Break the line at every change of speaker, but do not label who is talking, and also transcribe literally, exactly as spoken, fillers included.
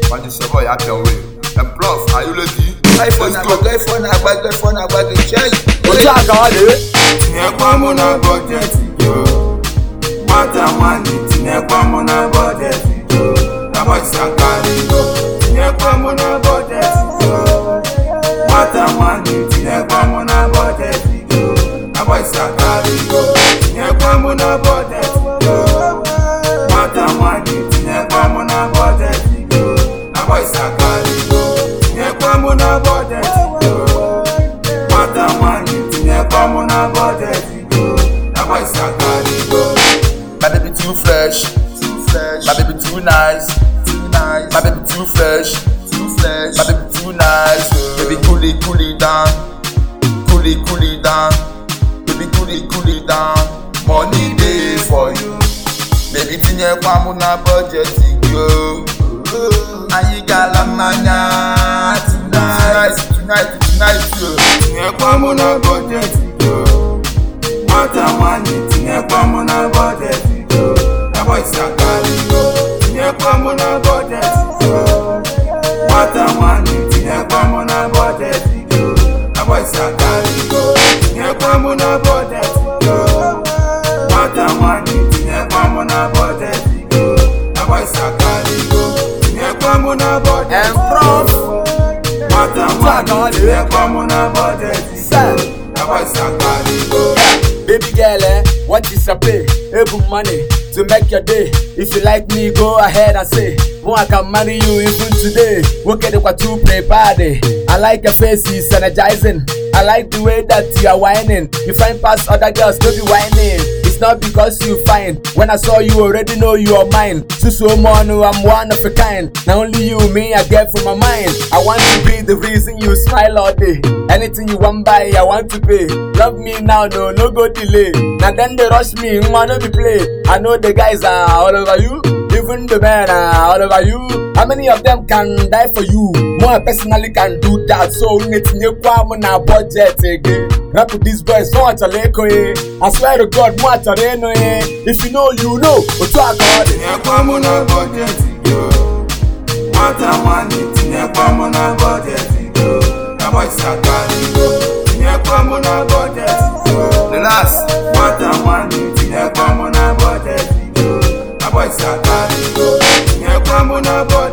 When you say boy, I can wait. And bluff, are you ready?
iPhone, I got iPhone, I got iPhone, I got the change.
What's up, God?
Tinekwa muna budget yo. Mata mwani tinekwa muna budget yo. Na boy sakari yo. Tinekwa muna budget yo. Mata mwani tinekwa muna budget yo. Na boy sakari yo. Tinekwa muna budget yo. Mata mwani tinekwa muna budget yo. Na boy sakari yo. Tinekwa muna budget yo. Mata mwani tinekwa muna budget yo. Na boy sakari yo.
My baby too fresh, too fresh. My baby too nice, too nice. My baby too fresh, too fresh. My baby too nice. Baby cool it, cool it down, cool it, cool it down. Baby cool it, cool it down. Money day for you. Baby tinekwa muna budget yo. And you got la mania tonight, tonight, tonight yo.
Tinekwa muna budget yo. Mata mwani tinekwa muna budget yo. Na boy sakari yo. Tinekwa muna budget yo. Mata mwani tinekwa muna budget yo. Na boy sakari yo. Tinekwa muna budget yo. Mata mwani tinekwa muna budget yo. Na boy sakari yo. Tinekwa muna budget
And prof.
Mata mwani tinekwa muna budget yo. Na boy sakari yo.
Baby girl, eh, what is a pay? Able money to make your day. If you like me, go ahead and say, oh, I can marry you even today. Work at the to play party. I like your face, it's energizing. I like the way that you are whining. You find past other girls, don't be whining. It's not because you fine. When I saw you, already know you are mine. So so mono, I'm one of a kind. Now only you, me, I get from my mind. I want to be the reason you smile all day. Anything you want buy, I want to pay. Love me now, no, no go delay. Now then they rush me, wanna be play. I know the guys are all over you. Even the men are all over you. How many of them can die for you? More personally can do that. So netinekwa muna budget again. Rap with these boys, so much aleko eh. I swear to God, much areno eh. If you know, you know. Otu akord.
Tinekwa muna budget yo. Mata mwani tinekwa muna budget yo. Na boy sakari yo. Tinekwa muna budget yo.
Relax.
Mata mwani tinekwa muna budget yo. Na boy sakari yo. Tinekwa muna budget